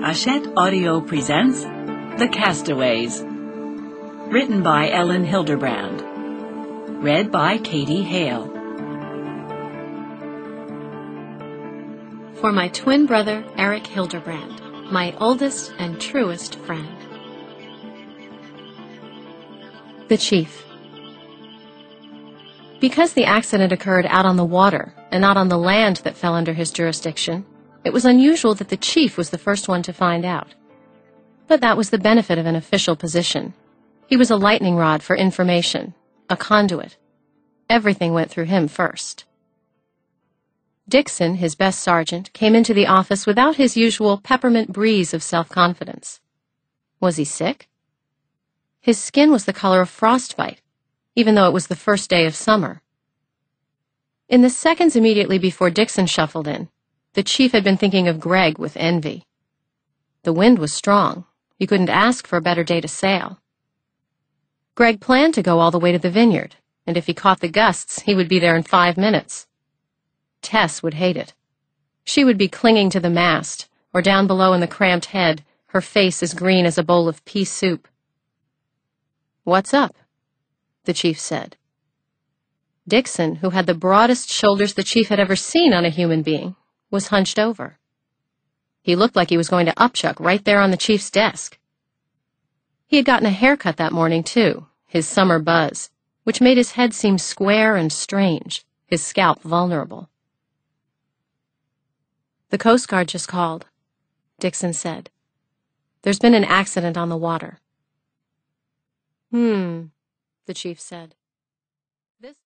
Hachette Audio presents The Castaways. Written by Ellen Hilderbrand. Read by Katie Hale. For my twin brother, Eric Hilderbrand, my oldest and truest friend. The Chief. Because the accident occurred out on the water and not on the land that fell under his jurisdiction, it was unusual that the chief was the first one to find out. But that was the benefit of an official position. He was a lightning rod for information, a conduit. Everything went through him first. Dixon, his best sergeant, came into the office without his usual peppermint breeze of self-confidence. Was he sick? His skin was the color of frostbite, even though it was the first day of summer. In the seconds immediately before Dixon shuffled in, the chief had been thinking of Greg with envy. The wind was strong. You couldn't ask for a better day to sail. Greg planned to go all the way to the vineyard, and if he caught the gusts, he would be there in 5 minutes. Tess would hate it. She would be clinging to the mast, or down below in the cramped head, her face as green as a bowl of pea soup. "What's up?" the chief said. Dixon, who had the broadest shoulders the chief had ever seen on a human being, was hunched over. He looked like he was going to upchuck right there on the chief's desk. He had gotten a haircut that morning, too, his summer buzz, which made his head seem square and strange, his scalp vulnerable. "The Coast Guard just called," Dixon said. "There's been an accident on the water." The chief said.